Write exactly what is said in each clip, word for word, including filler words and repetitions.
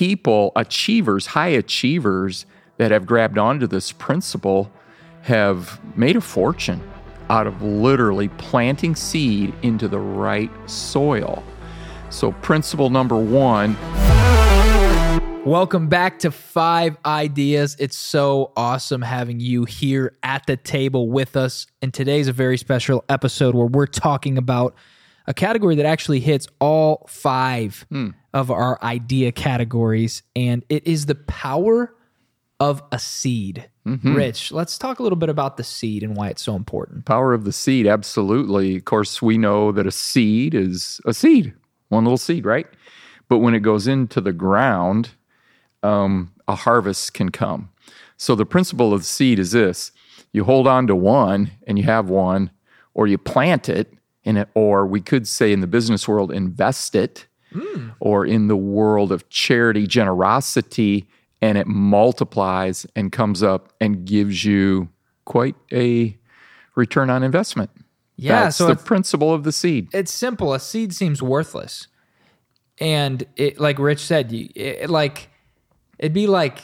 people, achievers, high achievers that have grabbed onto this principle have made a fortune out of literally planting seed into the right soil. So principle number one. Welcome back to Five Ideas. It's so awesome having you here at the table with us. And today's a very special episode where we're talking about a category that actually hits all five hmm. of our idea categories. And it is the power of a seed. Mm-hmm. Rich, let's talk a little bit about the seed and why it's so important. Power of the seed, absolutely. Of course, we know that a seed is a seed, one little seed, right? But when it goes into the ground, Um, a harvest can come. So the principle of the seed is this: you hold on to one and you have one, or you plant it in it, or we could say in the business world, invest it, mm. or in the world of charity, generosity, and it multiplies and comes up and gives you quite a return on investment. Yeah, That's so the principle of the seed. It's simple. A seed seems worthless. And it, like Rich said, you, it, like... It'd be like,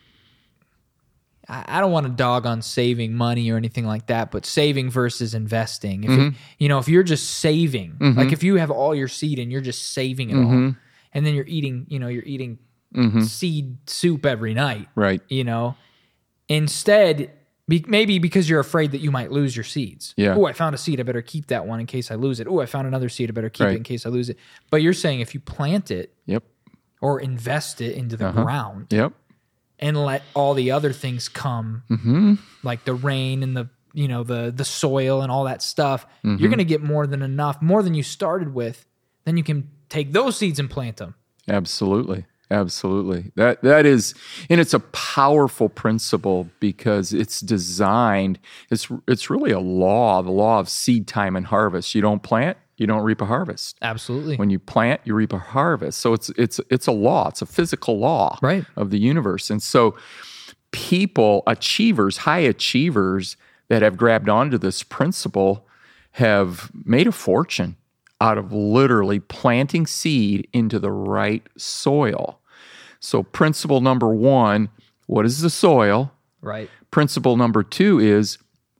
I don't want to dog on saving money or anything like that, but saving versus investing. If mm-hmm. it, you know, if you're just saving, mm-hmm. like if you have all your seed and you're just saving it mm-hmm. all, and then you're eating, you know, you're eating mm-hmm. seed soup every night, right? You know, instead, be, maybe because you're afraid that you might lose your seeds. Yeah. Oh, I found a seed. I better keep that one in case I lose it. Oh, I found another seed. I better keep right. it in case I lose it. But you're saying if you plant it, yep. or invest it into the uh-huh. ground, yep, and let all the other things come, mm-hmm. like the rain and the you know the the soil and all that stuff. Mm-hmm. You're going to get more than enough, more than you started with. Then you can take those seeds and plant them. Absolutely, absolutely. That that is, and it's a powerful principle because it's designed. It's it's really a law, the law of seed time and harvest. You don't plant, you don't reap a harvest. Absolutely. When you plant, you reap a harvest. So it's it's it's a law. It's a physical law right. of the universe. And so people, achievers, high achievers that have grabbed onto this principle have made a fortune out of literally planting seed into the right soil. So principle number one, what is the soil? Right. Principle number two is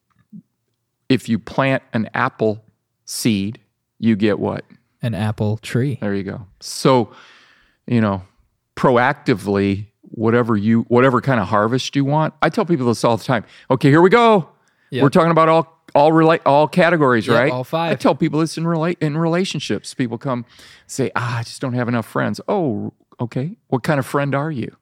if you plant an apple seed, you get what? An apple tree. There you go. So, you know, proactively, whatever you, whatever kind of harvest you want. I tell people this all the time. Okay, here we go. Yep. We're talking about all all relate all categories, yep, right? All five. I tell people this in relate in relationships. People come say, "Ah, I just don't have enough friends." Oh, okay. What kind of friend are you?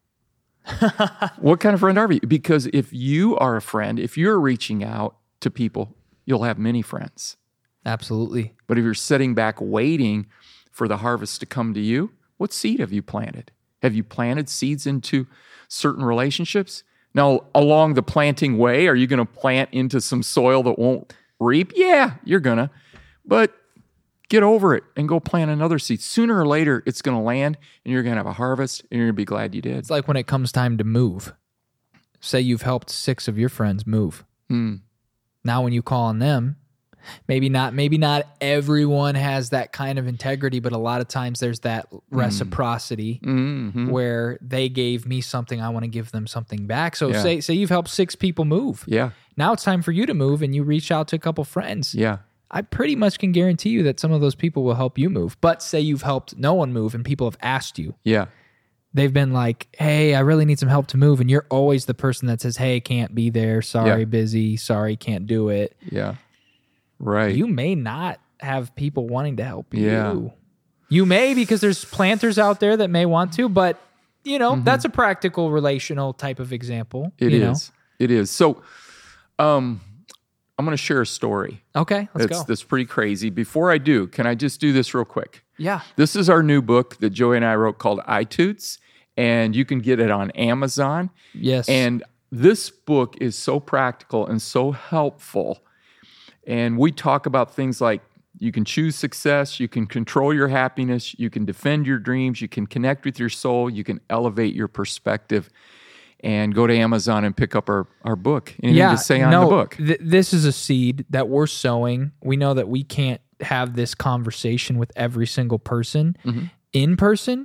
What kind of friend are you? Because if you are a friend, if you're reaching out to people, you'll have many friends. Absolutely. But if you're sitting back waiting for the harvest to come to you, what seed have you planted? Have you planted seeds into certain relationships? Now, along the planting way, are you going to plant into some soil that won't reap? Yeah, you're going to. But get over it and go plant another seed. Sooner or later, it's going to land, and you're going to have a harvest, and you're going to be glad you did. It's like when it comes time to move. Say you've helped six of your friends move. Hmm. Now when you call on them, Maybe not Maybe not everyone has that kind of integrity, but a lot of times there's that reciprocity mm-hmm. where they gave me something, I want to give them something back. So yeah. say say you've helped six people move. Yeah. Now it's time for you to move, and you reach out to a couple friends. Yeah. I pretty much can guarantee you that some of those people will help you move. But say you've helped no one move and people have asked you. Yeah. They've been like, hey, I really need some help to move. And you're always the person that says, hey, can't be there. Sorry, yeah. busy. Sorry, can't do it. Yeah. Right. You may not have people wanting to help yeah. you. You may, because there's planters out there that may want to, but you know, mm-hmm. that's a practical relational type of example. It you is. Know? It is. So um, I'm going to share a story. Okay, let's it's, go. That's pretty crazy. Before I do, can I just do this real quick? Yeah. This is our new book that Joey and I wrote called iToots, and you can get it on Amazon. Yes. And this book is so practical and so helpful. And we talk about things like you can choose success, you can control your happiness, you can defend your dreams, you can connect with your soul, you can elevate your perspective. And go to Amazon and pick up our, our book. Anything yeah, to say on no, the book? Th- this is a seed that we're sowing. We know that we can't have this conversation with every single person mm-hmm. in person,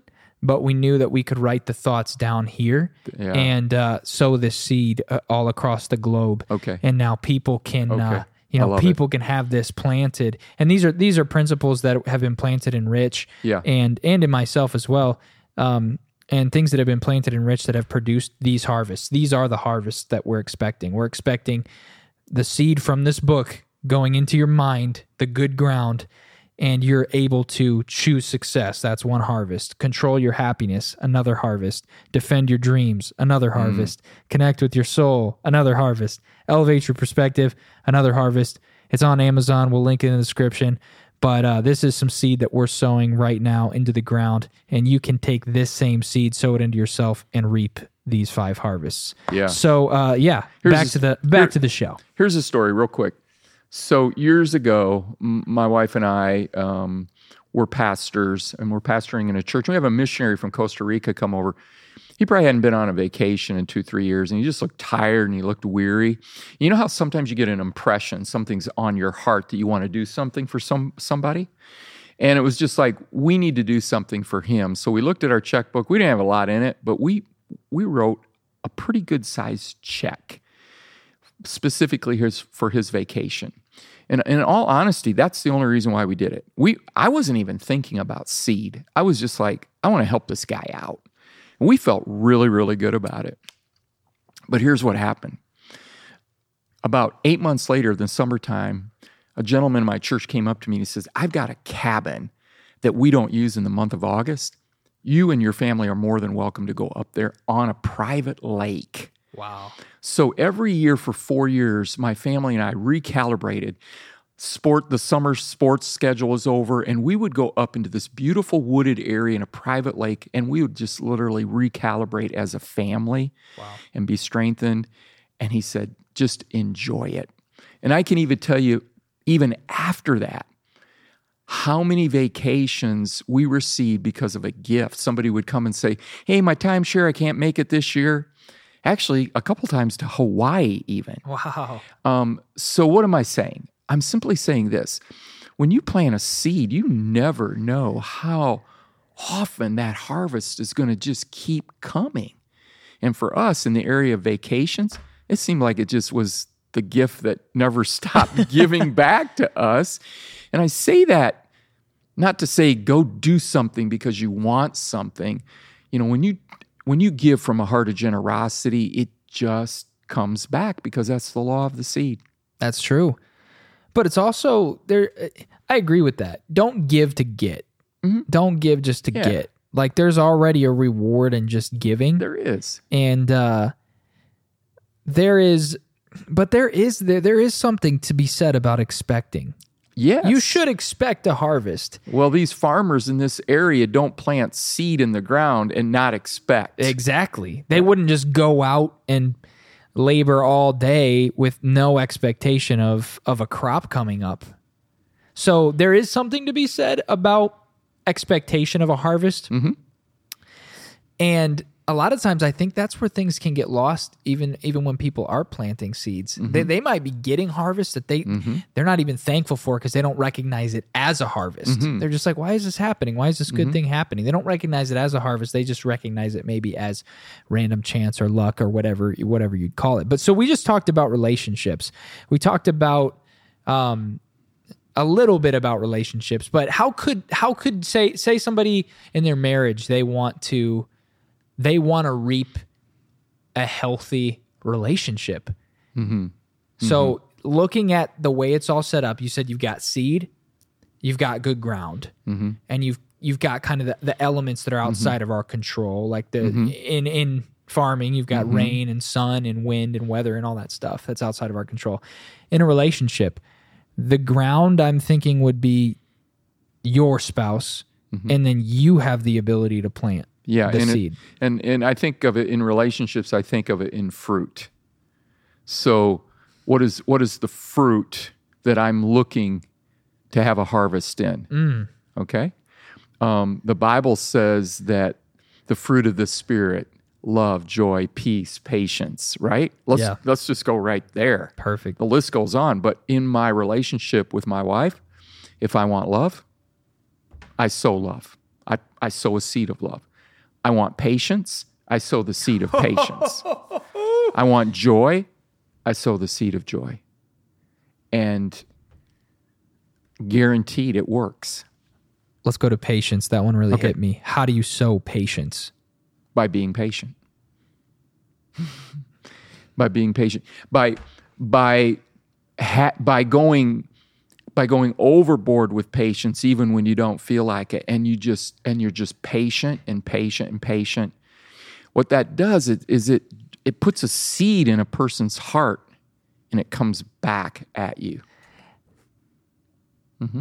but we knew that we could write the thoughts down here Yeah. and uh, sow this seed uh, all across the globe. Okay. And now people can, Okay. uh, you I know, love people can have this planted. And these are these are principles that have been planted in Rich Yeah. and and in myself as well. Um, and things that have been planted in Rich that have produced these harvests. These are the harvests that we're expecting. We're expecting the seed from this book going into your mind, the good ground, and you're able to choose success. That's one harvest. Control your happiness, another harvest. Defend your dreams, another harvest. Connect with your soul, another harvest. Elevate your perspective, another harvest. It's on Amazon. We'll link it in the description. But uh, this is some seed that we're sowing right now into the ground, and you can take this same seed, sow it into yourself, and reap these five harvests. Yeah. So uh, yeah, Here's back a- to the back here- to the show. Here's a story real quick. So years ago, m- my wife and I um, were pastors, and we're pastoring in a church. We have a missionary from Costa Rica come over. He probably hadn't been on a vacation in two, three years, and he just looked tired and he looked weary. You know how sometimes you get an impression, something's on your heart that you want to do something for some somebody? And it was just like, we need to do something for him. So we looked at our checkbook. We didn't have a lot in it, but we we wrote a pretty good sized check specifically his, for his vacation. And in all honesty, that's the only reason why we did it. We I wasn't even thinking about seed. I was just like, I want to help this guy out. And we felt really, really good about it. But here's what happened. About eight months later, in the summertime, a gentleman in my church came up to me and he says, I've got a cabin that we don't use in the month of August. You and your family are more than welcome to go up there on a private lake. Wow. So every year for four years, my family and I recalibrated. Sport, the summer sports schedule was over, and we would go up into this beautiful wooded area in a private lake, and we would just literally recalibrate as a family Wow. and be strengthened. And he said, just enjoy it. And I can even tell you, even after that, how many vacations we received because of a gift. Somebody would come and say, hey, my timeshare, I can't make it this year. Actually, a couple times to Hawaii even. Wow. Um, so what am I saying? I'm simply saying this. When you plant a seed, you never know how often that harvest is going to just keep coming. And for us in the area of vacations, it seemed like it just was the gift that never stopped giving back to us. And I say that not to say go do something because you want something. You know, when you when you give from a heart of generosity, it just comes back because that's the law of the seed. That's true. But it's also there. I agree with that. Don't give to get. Mm-hmm. Don't give just to Yeah. get. Like there's already a reward in just giving. There is. And uh, there is, but there is there there is something to be said about expecting. Yes. You should expect a harvest. Well, these farmers in this area don't plant seed in the ground and not expect. Exactly. They wouldn't just go out and labor all day with no expectation of of a crop coming up. So there is something to be said about expectation of a harvest. Mm-hmm. And a lot of times I think that's where things can get lost even even when people are planting seeds. Mm-hmm. They they might be getting harvest that they Mm-hmm. they're not even thankful for because they don't recognize it as a harvest. Mm-hmm. They're just like, why is this happening? Why is this good Mm-hmm. thing happening? They don't recognize it as a harvest. They just recognize it maybe as random chance or luck or whatever whatever you'd call it. But so we just talked about relationships. We talked about um a little bit about relationships, but how could how could say say somebody in their marriage they want to they want to reap a healthy relationship. Mm-hmm. So looking at the way it's all set up, you said you've got seed, you've got good ground, Mm-hmm. and you've you've got kind of the, the elements that are outside of our control, like the Mm-hmm. in in farming, you've got Mhm. rain and sun and wind and weather and all that stuff that's outside of our control. In a relationship, the ground I'm thinking would be your spouse, Mhm. and then you have the ability to plant Yeah, the and, it- seed. and and I think of it in relationships. I think of it in fruit. So, what is what is the fruit that I'm looking to have a harvest in? Mm. Okay, um, the Bible says that the fruit of the Spirit: love, joy, peace, patience. Right? Let's Yeah. let's just go right there. Perfect. The list goes on. But in my relationship with my wife, if I want love, I sow love. I, I sow a seed of love. I want patience, I sow the seed of patience. I want joy, I sow the seed of joy. And guaranteed it works. Let's go to patience. That one really Okay. hit me. How do you sow patience? By being patient. By being patient. By by ha, by going by going overboard with patience even when you don't feel like it, and you just and you're just patient and patient and patient. What that does is, is it it puts a seed in a person's heart, and it comes back at you. Mm-hmm.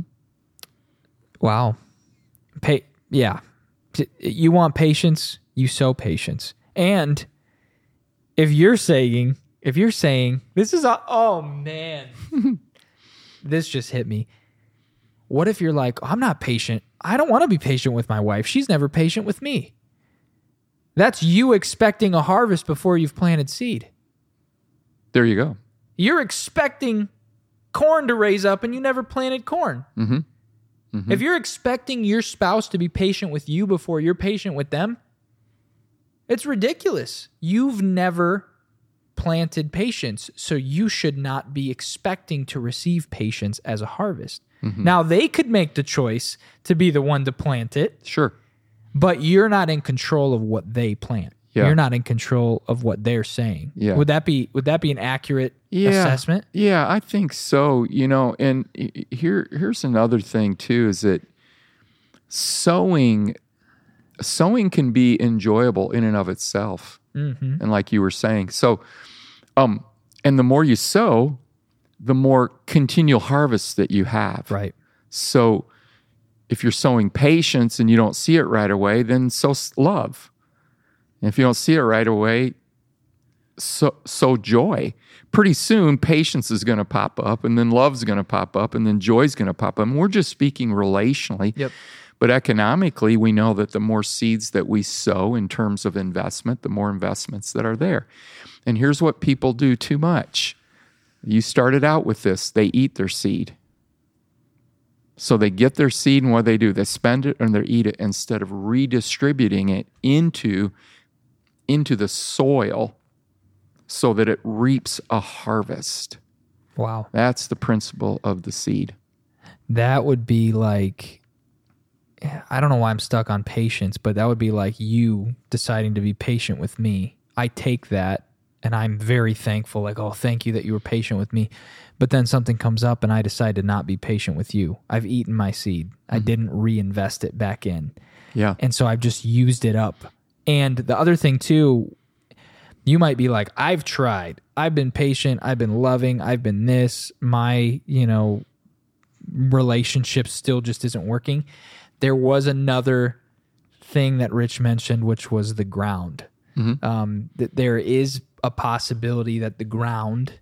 Wow. Pa- yeah. You want patience, you sow patience. And if you're saying, if you're saying, this is a, oh man, this just hit me. What if you're like, I'm not patient. I don't want to be patient with my wife. She's never patient with me. That's you expecting a harvest before you've planted seed. There you go. You're expecting corn to raise up and you never planted corn. Mm-hmm. Mm-hmm. If you're expecting your spouse to be patient with you before you're patient with them, it's ridiculous. You've never planted patience, so you should not be expecting to receive patience as a harvest. Mm-hmm. Now, they could make the choice to be the one to plant it. Sure. But you're not in control of what they plant. Yeah. You're not in control of what they're saying. Yeah. Would that be would that be an accurate yeah. assessment? Yeah, I think so. You know, and here here's another thing too, is that sowing sowing can be enjoyable in and of itself. Mm-hmm. And like you were saying, so um and the more you sow, the more continual harvests that you have. Right. So if you're sowing patience and you don't see it right away, then sow love. And if you don't see it right away, so, sow joy. Pretty soon, patience is going to pop up, and then love's going to pop up, and then joy's going to pop up. And we're just speaking relationally. Yep. But economically, we know that the more seeds that we sow in terms of investment, the more investments that are there. And here's what people do too much. You started out with this. They eat their seed. So they get their seed, and what do they do? They spend it and they eat it instead of redistributing it into, into the soil so that it reaps a harvest. Wow. That's the principle of the seed. That would be like, I don't know why I'm stuck on patience, but that would be like you deciding to be patient with me. I take that and I'm very thankful, like, oh, thank you that you were patient with me. But then something comes up and I decide to not be patient with you. I've eaten my seed. Mm-hmm. I didn't reinvest it back in. Yeah. And so I've just used it up. And the other thing too, you might be like, I've tried. I've been patient. I've been loving. I've been this. My, you know, relationship still just isn't working. There was another thing that Rich mentioned, which was the ground. Mm-hmm. Um, that there is a possibility that the ground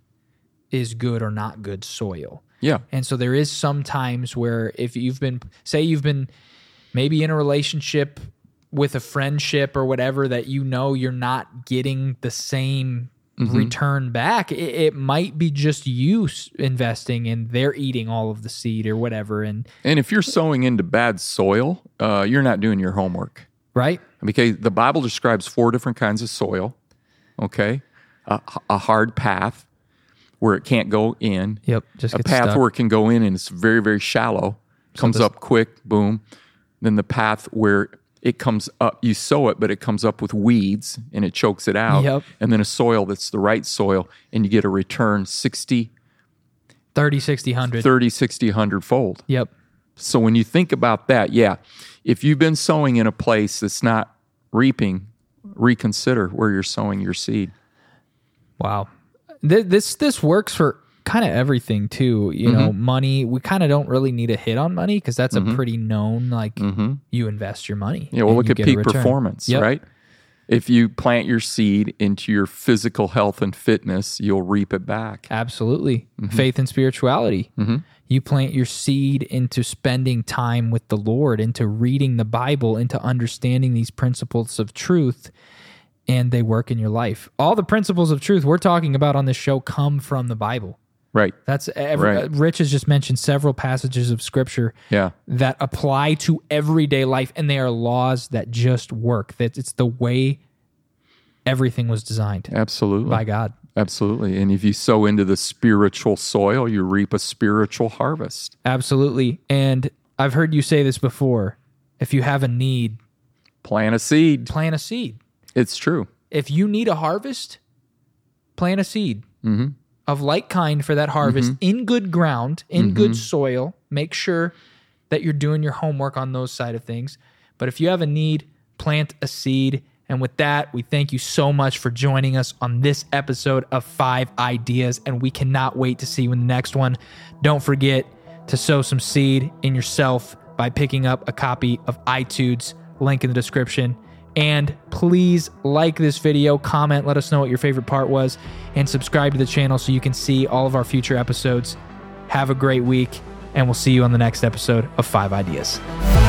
is good or not good soil. Yeah. And so there is some times where if you've been, say you've been maybe in a relationship with a friendship or whatever that you know you're not getting the same mm-hmm. return back, it, it might be just you investing and they're eating all of the seed or whatever. And and if you're sowing into bad soil, uh, you're not doing your homework. Right. Because the Bible describes four different kinds of soil, okay? A, a hard path where it can't go in. Yep. Just a gets path stuck. where it can go in and it's very, very shallow, comes this- up quick, boom. Then the path where it comes up, you sow it, but it comes up with weeds and it chokes it out. Yep. And then a soil that's the right soil and you get a return sixty, thirty, sixty, one hundred. thirty, sixty, one hundred fold. Yep. So when you think about that, yeah, if you've been sowing in a place that's not reaping, reconsider where you're sowing your seed. Wow. Th- This this works for kind of everything too. You know, Mm-hmm. money, we kind of don't really need to hit on money because that's Mm-hmm. a pretty known, like you invest your money. Yeah, well, and look you at get a peak return. performance, Yep. right? If you plant your seed into your physical health and fitness, you'll reap it back. Absolutely. Mm-hmm. Faith and spirituality. You plant your seed into spending time with the Lord, into reading the Bible, into understanding these principles of truth, and they work in your life. All the principles of truth we're talking about on this show come from the Bible. Right. That's every, Right. uh, Rich has just mentioned several passages of scripture Yeah. that apply to everyday life, and they are laws that just work. That it's the way everything was designed Absolutely. by God. Absolutely. And if you sow into the spiritual soil, you reap a spiritual harvest. Absolutely. And I've heard you say this before. If you have a need, Plant a seed. plant a seed. It's true. If you need a harvest, plant a seed Mm-hmm. of like kind for that harvest in good ground, in good soil. Make sure that you're doing your homework on those side of things. But if you have a need, plant a seed. And with that, we thank you so much for joining us on this episode of Five Ideas, and we cannot wait to see you in the next one. Don't forget to sow some seed in yourself by picking up a copy of iTunes, link in the description. And please like this video, comment, let us know what your favorite part was, and subscribe to the channel so you can see all of our future episodes. Have a great week, and we'll see you on the next episode of Five Ideas.